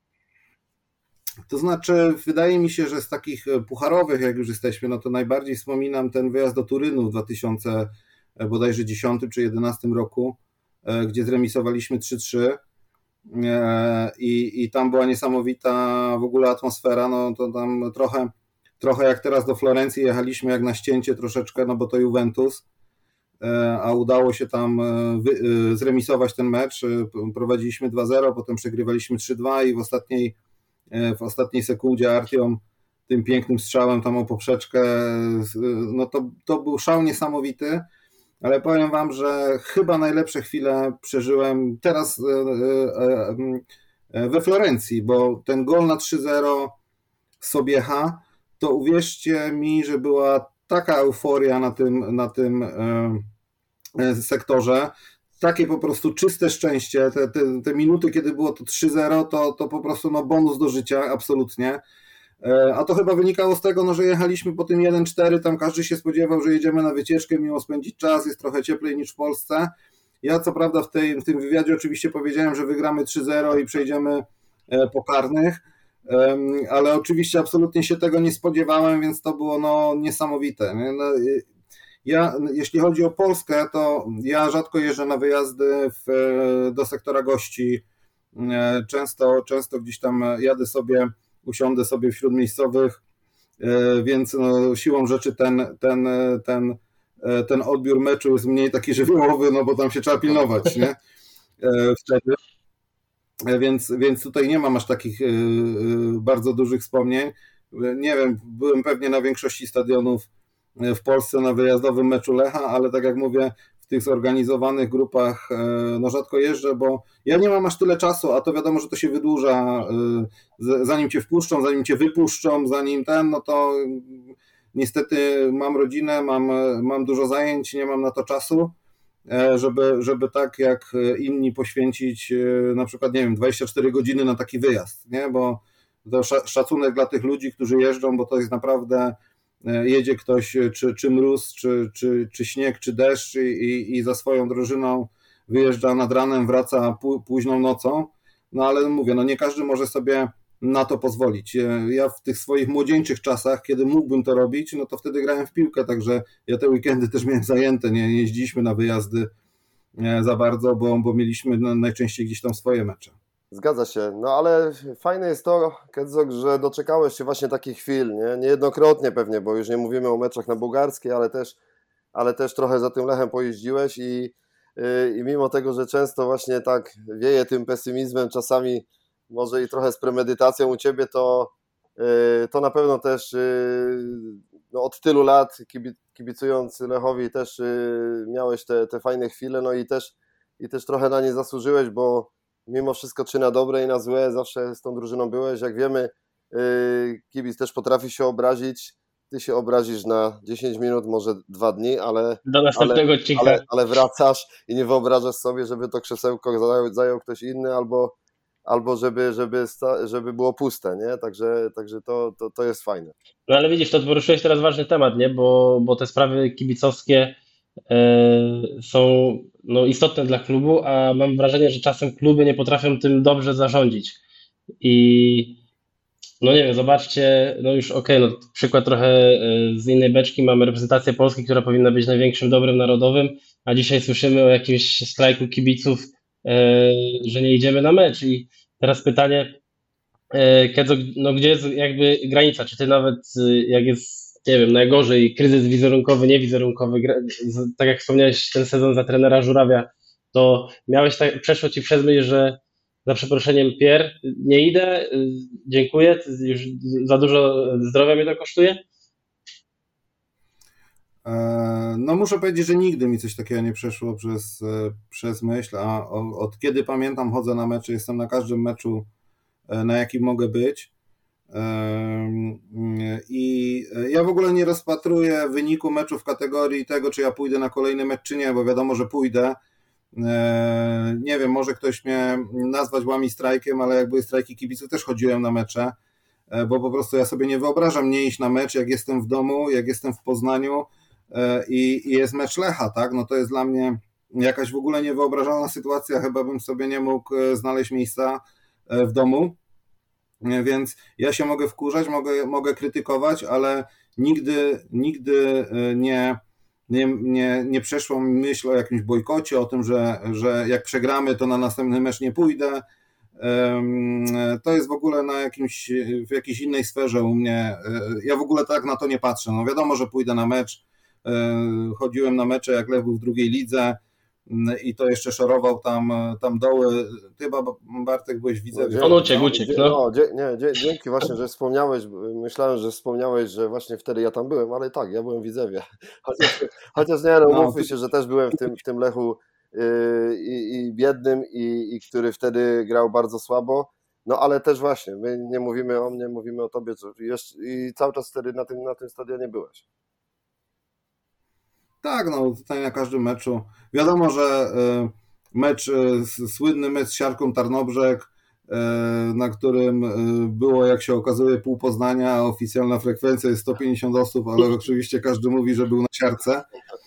To znaczy, wydaje mi się, że z takich pucharowych, jak już jesteśmy, no to najbardziej wspominam ten wyjazd do Turynu w dwa tysiące bodajże dziesiątym czy jedenastym roku, gdzie zremisowaliśmy trzy trzy i, i tam była niesamowita w ogóle atmosfera, no to tam trochę, trochę jak teraz do Florencji jechaliśmy jak na ścięcie troszeczkę, no bo to Juventus, a udało się tam zremisować ten mecz, prowadziliśmy dwa zero, potem przegrywaliśmy trzy dwa i w ostatniej w ostatniej sekundzie Artiom tym pięknym strzałem tam o poprzeczkę, no to, to był szał niesamowity, ale powiem wam, że chyba najlepsze chwile przeżyłem teraz we Florencji, bo ten gol na trzy zero Sobiecha, to uwierzcie mi, że była taka euforia na tym, na tym sektorze, takie po prostu czyste szczęście, te, te, te minuty, kiedy było to trzy zero, to, to po prostu no bonus do życia, absolutnie. A to chyba wynikało z tego, no, że jechaliśmy po tym jeden cztery, tam każdy się spodziewał, że jedziemy na wycieczkę, miło spędzić czas, jest trochę cieplej niż w Polsce. Ja co prawda w, tej, w tym wywiadzie oczywiście powiedziałem, że wygramy trzy zero i przejdziemy po karnych, ale oczywiście absolutnie się tego nie spodziewałem, więc to było no, niesamowite. Nie? No, ja, jeśli chodzi o Polskę, to ja rzadko jeżdżę na wyjazdy w, do sektora gości. Często, często gdzieś tam jadę sobie, usiądę sobie wśród miejscowych, więc no, siłą rzeczy ten, ten, ten, ten odbiór meczu jest mniej taki żywiołowy, no bo tam się trzeba pilnować, nie? Wtedy. Więc, więc tutaj nie mam aż takich bardzo dużych wspomnień. Nie wiem, byłem pewnie na większości stadionów w Polsce na wyjazdowym meczu Lecha, ale tak jak mówię, w tych zorganizowanych grupach no rzadko jeżdżę, bo ja nie mam aż tyle czasu, a to wiadomo, że to się wydłuża, zanim cię wpuszczą, zanim cię wypuszczą, zanim ten, no to niestety mam rodzinę, mam, mam dużo zajęć, nie mam na to czasu, żeby, żeby tak jak inni poświęcić na przykład, nie wiem, dwadzieścia cztery godziny na taki wyjazd, nie, bo to szacunek dla tych ludzi, którzy jeżdżą, bo to jest naprawdę, jedzie ktoś, czy, czy mróz, czy, czy, czy śnieg, czy deszcz i, i za swoją drużyną wyjeżdża nad ranem, wraca późną nocą, no ale mówię, no nie każdy może sobie na to pozwolić. Ja w tych swoich młodzieńczych czasach, kiedy mógłbym to robić, no to wtedy grałem w piłkę, także ja te weekendy też miałem zajęte, nie, nie jeździliśmy na wyjazdy za bardzo, bo, bo mieliśmy najczęściej gdzieś tam swoje mecze. Zgadza się, no ale fajne jest to, Kedzok, że doczekałeś się właśnie takich chwil, nie? Niejednokrotnie pewnie, bo już nie mówimy o meczach na bułgarskiej, ale też, ale też trochę za tym Lechem pojeździłeś i, i mimo tego, że często właśnie tak wieje tym pesymizmem, czasami może i trochę z premedytacją u Ciebie, to, to na pewno też no, od tylu lat kibicując Lechowi też miałeś te, te fajne chwile, no i też, i też trochę na nie zasłużyłeś, bo mimo wszystko czy na dobre i na złe zawsze z tą drużyną byłeś. Jak wiemy, kibic też potrafi się obrazić ty się obrazisz na dziesięć minut, może dwa dni, ale, Do następnego ale, odcinka. ale, ale wracasz i nie wyobrażasz sobie, żeby to krzesełko zajął, zajął ktoś inny, albo, albo żeby, żeby, sta, żeby było puste, nie? Także, także to, to, to jest fajne. No ale widzisz, to poruszyłeś teraz ważny temat, nie? Bo, bo te sprawy kibicowskie e, są no, istotne dla klubu, a mam wrażenie, że czasem kluby nie potrafią tym dobrze zarządzić. I no nie wiem, zobaczcie, no już okej, no przykład trochę e, z innej beczki, mamy reprezentację Polski, która powinna być największym dobrem narodowym, a dzisiaj słyszymy o jakimś strajku kibiców, e, że nie idziemy na mecz. I teraz pytanie, e, Kedzo, no gdzie jest jakby granica? Czy ty nawet e, jak jest, nie wiem, najgorzej, kryzys wizerunkowy, niewizerunkowy, gra- z- tak jak wspomniałeś ten sezon za trenera Żurawia, to miałeś tak, przeszło ci przez myśl, że za przeproszeniem Pier, nie idę, y, dziękuję, już za dużo zdrowia mnie to kosztuje? E, No muszę powiedzieć, że nigdy mi coś takiego nie przeszło przez, e, przez myśl, a o- od kiedy pamiętam chodzę na mecze, jestem na każdym meczu, e, na jakim mogę być. Em, I ja w ogóle nie rozpatruję wyniku meczu w kategorii tego, czy ja pójdę na kolejny mecz, czy nie, bo wiadomo, że pójdę. E, Nie wiem, może ktoś mnie nazwać łami strajkiem, ale jak były strajki kibiców, też chodziłem na mecze, e, bo po prostu ja sobie nie wyobrażam nie iść na mecz, jak jestem w domu, jak jestem w Poznaniu e, i, i jest mecz Lecha, tak? No to jest dla mnie jakaś w ogóle niewyobrażalna sytuacja, chyba bym sobie nie mógł e, znaleźć miejsca e, w domu. Nie, Więc ja się mogę wkurzać, mogę, mogę krytykować, ale nigdy, nigdy e, nie, nie, nie, nie przeszła mi myśl o jakimś bojkocie, o tym, że, że jak przegramy, to na następny mecz nie pójdę. Em, To jest w ogóle na jakimś, w jakiejś innej sferze u mnie. E, Ja w ogóle tak na to nie patrzę. No wiadomo, że pójdę na mecz. E, Chodziłem na mecze, jak Lech był w drugiej lidze. I to jeszcze szorował tam, tam doły. Ty chyba, Bartek, byłeś widzę. No, On uciekł, dzie- uciekł, dzie- no. no, dzie- nie, dzie- dzięki właśnie, że wspomniałeś, myślałem, że wspomniałeś, że właśnie wtedy ja tam byłem, ale tak, ja byłem w Widzewie. Chociaż, chociaż nie, no No, umówmy się, że też byłem w tym, w tym Lechu yy, i, i biednym, i, i który wtedy grał bardzo słabo, no ale też właśnie, my nie mówimy o mnie, mówimy o tobie, co jeszcze, i cały czas wtedy na tym, na tym stadionie byłeś. Tak, no tutaj na każdym meczu. Wiadomo, że y, mecz, y, s- słynny mecz z Siarką Tarnobrzeg, y, na którym y, było, jak się okazuje, pół Poznania, a oficjalna frekwencja jest sto pięćdziesiąt osób, ale oczywiście każdy mówi, że był na Siarce.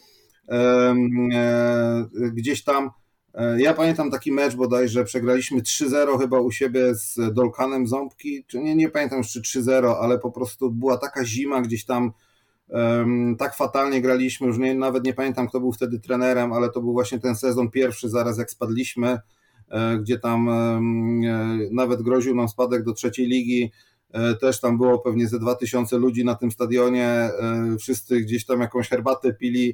Em, e, Gdzieś tam, e, ja pamiętam taki mecz bodajże, przegraliśmy trzy zero chyba u siebie z Dolkanem Ząbki, czy nie, nie pamiętam już czy trzy zero, ale po prostu była taka zima gdzieś tam. Um, tak fatalnie graliśmy, już nie, nawet nie pamiętam, kto był wtedy trenerem, ale to był właśnie ten sezon pierwszy, zaraz jak spadliśmy, e, gdzie tam e, nawet groził nam spadek do trzeciej ligi, e, też tam było pewnie ze dwa tysiące ludzi na tym stadionie, e, wszyscy gdzieś tam jakąś herbatę pili.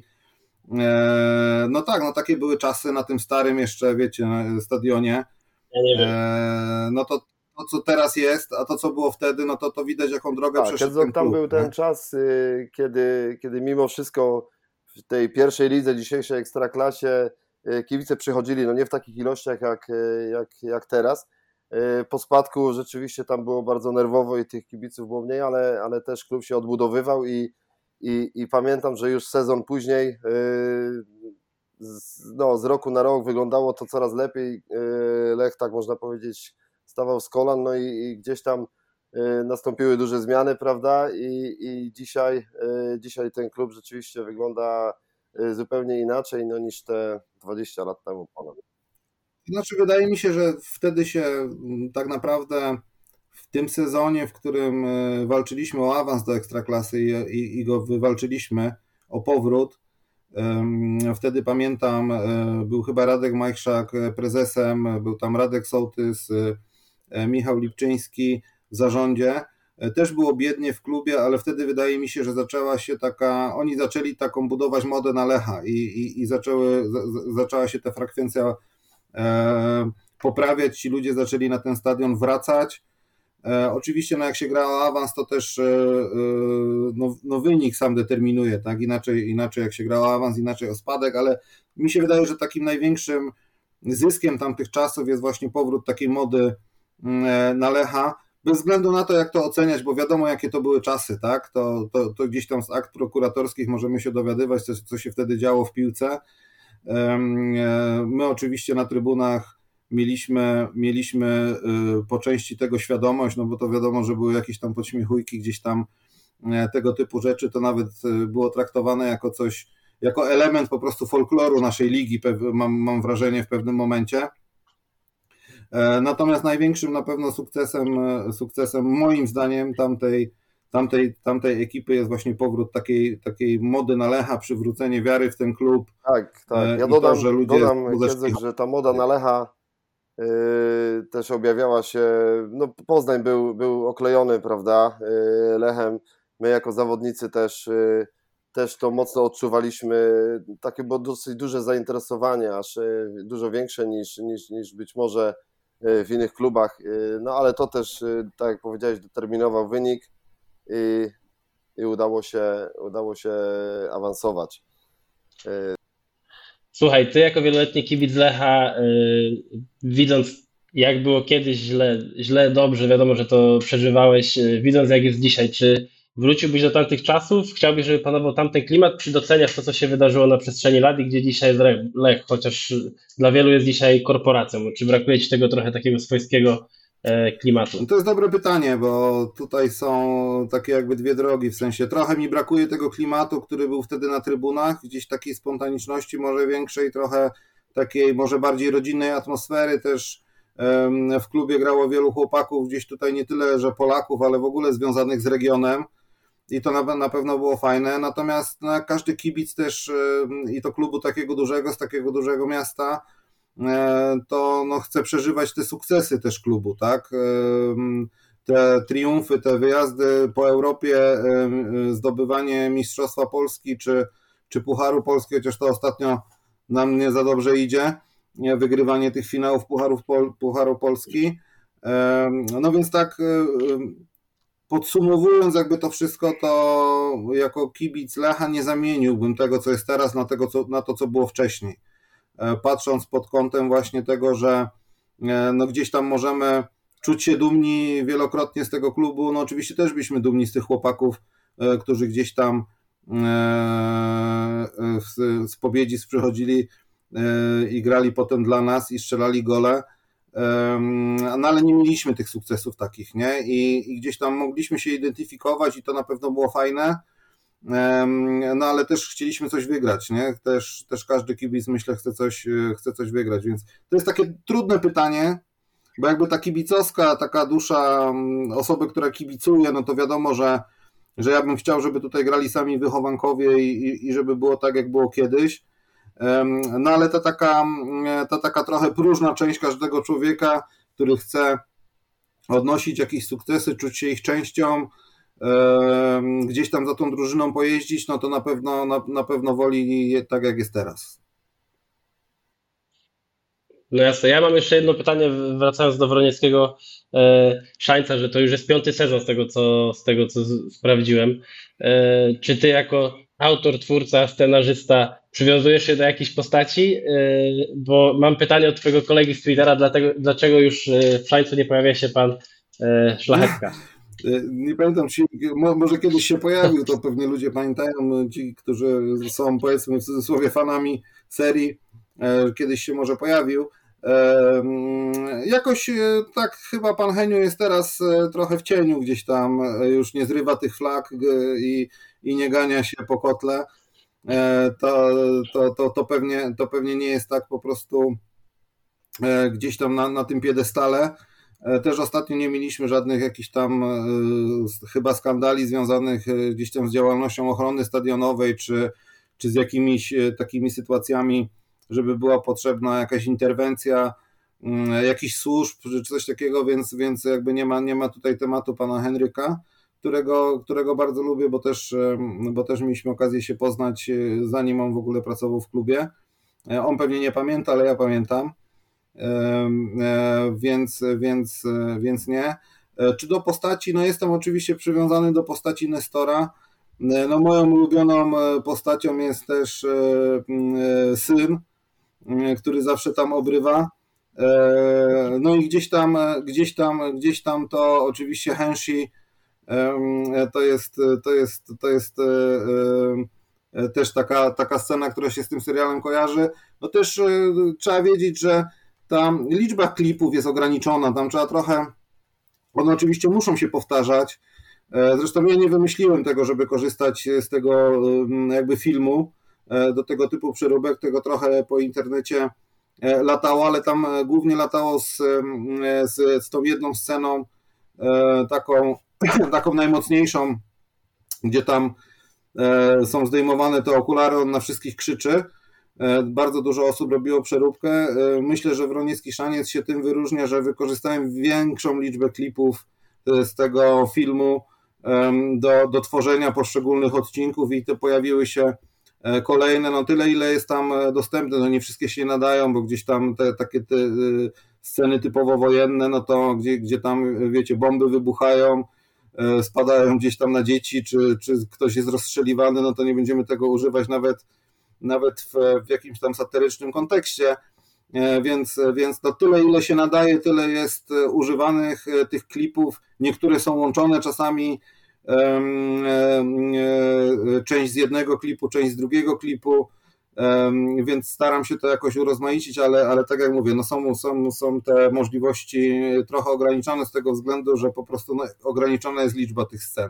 E, no tak, no takie były czasy na tym starym jeszcze, wiecie, stadionie. Ja nie wiem. E, no to to, co teraz jest, a to, co było wtedy, no to to widać, jaką drogę Tak, przeszedł kiedy ten tam klub, był ten nie? czas, y, kiedy, kiedy mimo wszystko w tej pierwszej lidze, dzisiejszej Ekstraklasie y, kibice przychodzili, no nie w takich ilościach jak, y, jak, jak teraz. Y, Po spadku rzeczywiście tam było bardzo nerwowo i tych kibiców było mniej, ale, ale też klub się odbudowywał i, i, i pamiętam, że już sezon później y, z, no, z roku na rok wyglądało to coraz lepiej. Y, Lech, tak można powiedzieć, stawał z kolan, no i, i gdzieś tam y, nastąpiły duże zmiany, prawda? I, i dzisiaj, y, dzisiaj ten klub rzeczywiście wygląda y, zupełnie inaczej, no, niż te dwadzieścia lat temu ponad. Znaczy, wydaje mi się, że wtedy się mm, tak naprawdę w tym sezonie, w którym e, walczyliśmy o awans do Ekstraklasy i, i, i go wywalczyliśmy, o powrót, em, wtedy pamiętam, e, był chyba Radek Majchrzak e, prezesem, był tam Radek Sołtys, e, Michał Lipczyński w zarządzie. E, Też było biednie w klubie, ale wtedy wydaje mi się, że zaczęła się taka, oni zaczęli taką budować modę na Lecha i, i, i zaczęły, za, zaczęła się ta frekwencja e, poprawiać, ci ludzie zaczęli na ten stadion wracać. E, oczywiście no jak się gra o awans, to też e, e, no, no wynik sam determinuje, tak? Inaczej, inaczej jak się gra o awans, inaczej o spadek, ale mi się wydaje, że takim największym zyskiem tamtych czasów jest właśnie powrót takiej mody mm, na Lecha, bez względu na to, jak to oceniać, bo wiadomo, jakie to były czasy, tak? To, to, to gdzieś tam z akt prokuratorskich możemy się dowiadywać, co, co się wtedy działo w piłce. My oczywiście na trybunach mieliśmy, mieliśmy po części tego świadomość, no bo to wiadomo, że były jakieś tam podśmiechujki, gdzieś tam tego typu rzeczy, to nawet było traktowane jako coś, jako element po prostu folkloru naszej ligi, mam, mam wrażenie w pewnym momencie. Natomiast największym na pewno sukcesem, sukcesem moim zdaniem tamtej, tamtej, tamtej ekipy jest właśnie powrót takiej, takiej mody na Lecha, przywrócenie wiary w ten klub. Tak, tak. Ja dodam, to, że ludzie dodam Kiedzek, że ta moda na Lecha yy, też objawiała się, no Poznań był, był oklejony, prawda, yy, Lechem. My jako zawodnicy też, yy, też to mocno odczuwaliśmy. Takie było dosyć duże zainteresowanie, aż yy, dużo większe niż, niż, niż być może w innych klubach, no ale to też, tak jak powiedziałeś, determinował wynik i, i udało się, udało się awansować. Słuchaj, ty jako wieloletni kibic Lecha, yy, widząc jak było kiedyś źle, źle, dobrze, wiadomo, że to przeżywałeś, yy, widząc jak jest dzisiaj, czy wróciłbyś do tamtych czasów? Chciałbyś, żeby panował tamten klimat, czy doceniasz to, co się wydarzyło na przestrzeni lat i gdzie dzisiaj jest Lech, chociaż dla wielu jest dzisiaj korporacją? Czy brakuje ci tego trochę takiego swojskiego e, klimatu? To jest dobre pytanie, bo tutaj są takie jakby dwie drogi, w sensie trochę mi brakuje tego klimatu, który był wtedy na trybunach, gdzieś takiej spontaniczności może większej, trochę takiej może bardziej rodzinnej atmosfery też. W klubie grało wielu chłopaków, gdzieś tutaj nie tyle, że Polaków, ale w ogóle związanych z regionem. I to na, na pewno było fajne, natomiast no, każdy kibic też i to klubu takiego dużego, z takiego dużego miasta, to no, chce przeżywać te sukcesy też klubu, tak? Te triumfy, te wyjazdy po Europie, zdobywanie Mistrzostwa Polski czy, czy Pucharu Polski, chociaż to ostatnio nam nie za dobrze idzie, wygrywanie tych finałów Pucharów, Pucharu Polski. No więc tak, podsumowując jakby to wszystko, to jako kibic Lecha nie zamieniłbym tego, co jest teraz, na, tego, co, na to, co było wcześniej. Patrząc pod kątem właśnie tego, że no gdzieś tam możemy czuć się dumni wielokrotnie z tego klubu, no oczywiście też byliśmy dumni z tych chłopaków, którzy gdzieś tam z Pobiedzis przychodzili i grali potem dla nas i strzelali gole. No ale nie mieliśmy tych sukcesów takich, nie? I, i gdzieś tam mogliśmy się identyfikować i to na pewno było fajne, no ale też chcieliśmy coś wygrać, nie? Też, też każdy kibic, myślę, chce coś, chce coś wygrać, więc to jest takie trudne pytanie, bo jakby ta kibicowska, taka dusza osoby, która kibicuje, no to wiadomo, że, że ja bym chciał, żeby tutaj grali sami wychowankowie i, i, i żeby było tak, jak było kiedyś. No ale ta taka, ta taka trochę próżna część każdego człowieka, który chce odnosić jakieś sukcesy, czuć się ich częścią, gdzieś tam za tą drużyną pojeździć, no to na pewno, na, na pewno woli tak, jak jest teraz. No jasne. Ja mam jeszcze jedno pytanie, wracając do Wronieckiego e, Szańca, że to już jest piąty sezon z tego, co, z tego, co z, sprawdziłem. E, czy ty jako autor, twórca, scenarzysta przywiązujesz się do jakiejś postaci? E, bo mam pytanie od twojego kolegi z Twittera, dlatego, dlaczego już w Szańcu nie pojawia się pan e, Szlachecka? Nie pamiętam, czy może kiedyś się pojawił, to pewnie ludzie pamiętają, ci, którzy są, powiedzmy w cudzysłowie, fanami serii, kiedyś się może pojawił. Jakoś tak chyba pan Heniu jest teraz trochę w cieniu gdzieś tam, już nie zrywa tych flag i, i nie gania się po kotle. To, to, to, to, pewnie, to pewnie nie jest tak po prostu gdzieś tam na, na tym piedestale. Też ostatnio nie mieliśmy żadnych jakichś tam chyba skandali związanych gdzieś tam z działalnością ochrony stadionowej, czy, czy z jakimiś takimi sytuacjami, żeby była potrzebna jakaś interwencja jakichś służb, czy coś takiego, więc, więc jakby nie ma, nie ma tutaj tematu pana Henryka, którego, którego bardzo lubię, bo też, bo też mieliśmy okazję się poznać, zanim on w ogóle pracował w klubie. On pewnie nie pamięta, ale ja pamiętam. Więc, więc, więc nie. Czy do postaci? No jestem oczywiście przywiązany do postaci Nestora. No moją ulubioną postacią jest też syn, który zawsze tam obrywa. No i gdzieś tam, gdzieś tam, gdzieś tam to oczywiście Henshi to jest, to jest, to jest też taka, taka scena, która się z tym serialem kojarzy. No też trzeba wiedzieć, że ta liczba klipów jest ograniczona, tam trzeba trochę, one oczywiście muszą się powtarzać. Zresztą ja nie wymyśliłem tego, żeby korzystać z tego jakby filmu do tego typu przeróbek, tego trochę po internecie latało, ale tam głównie latało z, z, z tą jedną sceną taką, taką najmocniejszą, gdzie tam są zdejmowane te okulary, on na wszystkich krzyczy. Bardzo dużo osób robiło przeróbkę. Myślę, że Wroniecki Szaniec się tym wyróżnia, że wykorzystałem większą liczbę klipów z tego filmu do, do tworzenia poszczególnych odcinków i te pojawiły się kolejne, no tyle ile jest tam dostępne, no nie wszystkie się nadają, bo gdzieś tam te takie te sceny typowo wojenne, no to gdzie, gdzie tam wiecie, bomby wybuchają, spadają gdzieś tam na dzieci, czy, czy ktoś jest rozstrzeliwany, no to nie będziemy tego używać nawet, nawet w, w jakimś tam satyrycznym kontekście, więc, więc no tyle ile się nadaje, tyle jest używanych tych klipów, niektóre są łączone czasami, część z jednego klipu, część z drugiego klipu, więc staram się to jakoś urozmaicić, ale, ale tak jak mówię, no są, są, są te możliwości trochę ograniczone z tego względu, że po prostu no, ograniczona jest liczba tych scen.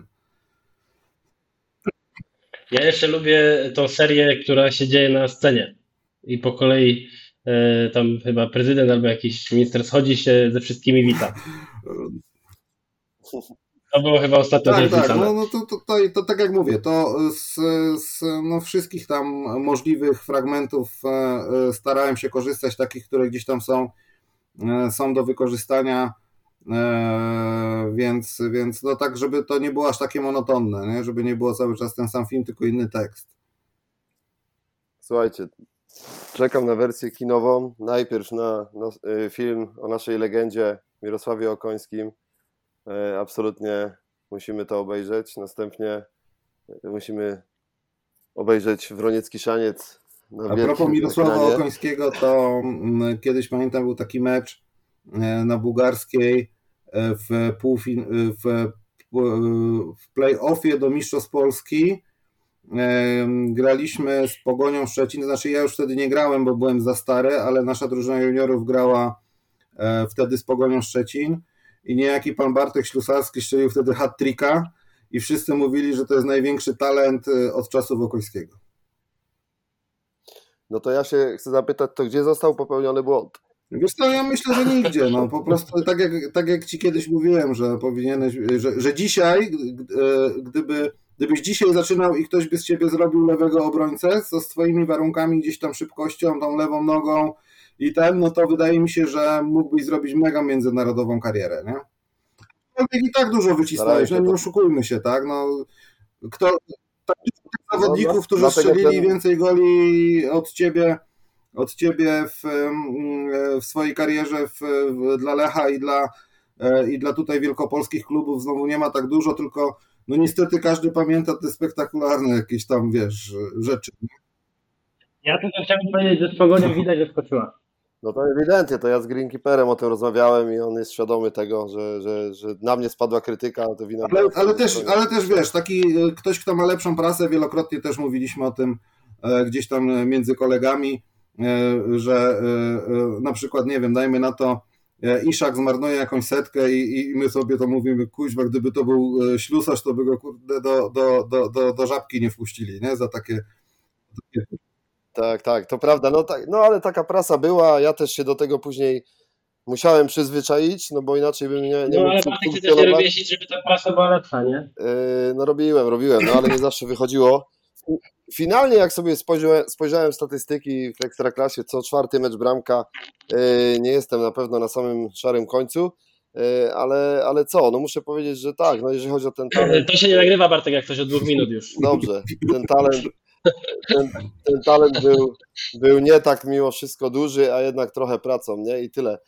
Ja jeszcze lubię tą serię, która się dzieje na scenie i po kolei e, tam chyba prezydent albo jakiś minister schodzi się ze wszystkimi wita. To było chyba ostatnio tak, tak, tak, no, no to, to, to, to tak jak mówię, to z, z no wszystkich tam możliwych fragmentów starałem się korzystać, takich, które gdzieś tam są, są do wykorzystania, więc, więc no tak, żeby to nie było aż takie monotonne, nie? Żeby nie było cały czas ten sam film, tylko inny tekst. Słuchajcie, czekam na wersję kinową, najpierw na, na film o naszej legendzie Mirosławie Okońskim. Absolutnie musimy to obejrzeć. Następnie musimy obejrzeć Wroniecki Szaniec. A propos Mirosława ekranie. Okońskiego, to kiedyś pamiętam, był taki mecz na Bułgarskiej w, półfin- w, w play-offie do Mistrzostw Polski. Graliśmy z Pogonią Szczecin, znaczy ja już wtedy nie grałem, bo byłem za stary, ale nasza drużyna juniorów grała wtedy z Pogonią Szczecin. I niejaki pan Bartek Ślusarski strzelił wtedy hat-tricka i wszyscy mówili, że to jest największy talent od czasów Okońskiego. No to ja się chcę zapytać, to gdzie został popełniony błąd? Wiesz co, ja myślę, że nigdzie. No, po prostu tak jak, tak jak ci kiedyś mówiłem, że powinieneś, że, że dzisiaj, gdyby, gdybyś dzisiaj zaczynał i ktoś by z ciebie zrobił lewego obrońcę z swoimi warunkami, gdzieś tam szybkością, tą lewą nogą, i ten, no to wydaje mi się, że mógłbyś zrobić mega międzynarodową karierę, nie? I tak dużo wycisnąłeś, no nie oszukujmy się, tak? No, kto, takich zawodników, którzy strzelili więcej goli od ciebie, od ciebie w, w swojej karierze w, w, dla Lecha i dla, i dla tutaj wielkopolskich klubów znowu nie ma tak dużo, tylko no niestety każdy pamięta te spektakularne jakieś tam, wiesz, rzeczy. Ja tylko chciałbym powiedzieć, że z Pogonią widać, że skoczyła. No to ewidentnie, to ja z Greenkeeperem o tym rozmawiałem i on jest świadomy tego, że, że, że na mnie spadła krytyka, to wina... Ale, ale, też, ale też wiesz, taki ktoś, kto ma lepszą prasę, wielokrotnie też mówiliśmy o tym gdzieś tam między kolegami, że na przykład, nie wiem, dajmy na to, Iszak zmarnuje jakąś setkę i, i my sobie to mówimy, kuźwa, gdyby to był Ślusarz, to by go kurde do, do, do, do, do żabki nie wpuścili, nie? Za takie... takie... Tak, tak, to prawda, no, tak, no ale taka prasa była, ja też się do tego później musiałem przyzwyczaić, no bo inaczej bym nie, nie no, mógł ale Bartek, ty też nie robiłeś, żeby ta prasa była lepsza, nie? Yy, no robiłem, robiłem, no ale nie zawsze wychodziło. Finalnie jak sobie spojrzałem, spojrzałem statystyki w Ekstraklasie, co czwarty mecz bramka, yy, nie jestem na pewno na samym szarym końcu, yy, ale, ale co, no muszę powiedzieć, że tak, no jeżeli chodzi o ten talent... To się nie nagrywa, Bartek, jak coś od dwóch minut już. Dobrze, ten talent... Ten, ten talent był, był nie tak mimo wszystko duży, a jednak trochę pracą, nie? I tyle.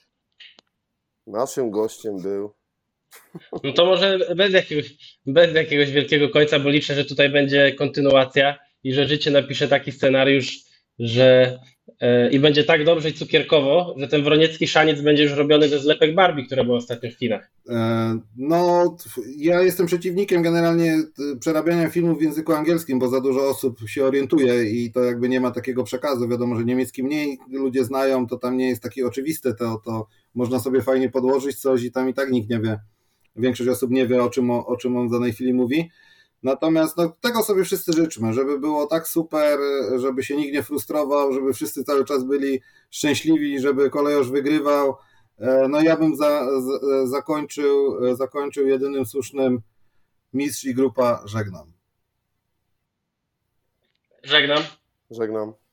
Naszym gościem był... No to może bez jakiegoś, bez jakiegoś wielkiego końca, bo liczę, że tutaj będzie kontynuacja i że życie napisze taki scenariusz, że i będzie tak dobrze i cukierkowo, że ten wroniecki szaniec będzie już robiony ze zlepek Barbie, które były ostatnio w kinach. No, ja jestem przeciwnikiem generalnie przerabiania filmów w języku angielskim, bo za dużo osób się orientuje i to jakby nie ma takiego przekazu. Wiadomo, że niemiecki mniej ludzie znają, to tam nie jest takie oczywiste, to, to można sobie fajnie podłożyć coś i tam i tak nikt nie wie. Większość osób nie wie, o czym, o, o czym on w danej chwili mówi. Natomiast no, tego sobie wszyscy życzmy, żeby było tak super, żeby się nikt nie frustrował, żeby wszyscy cały czas byli szczęśliwi, żeby kolejorz wygrywał. No ja bym za, za, zakończył, zakończył jedynym słusznym: mistrz i grupa, żegnam. Żegnam. Żegnam.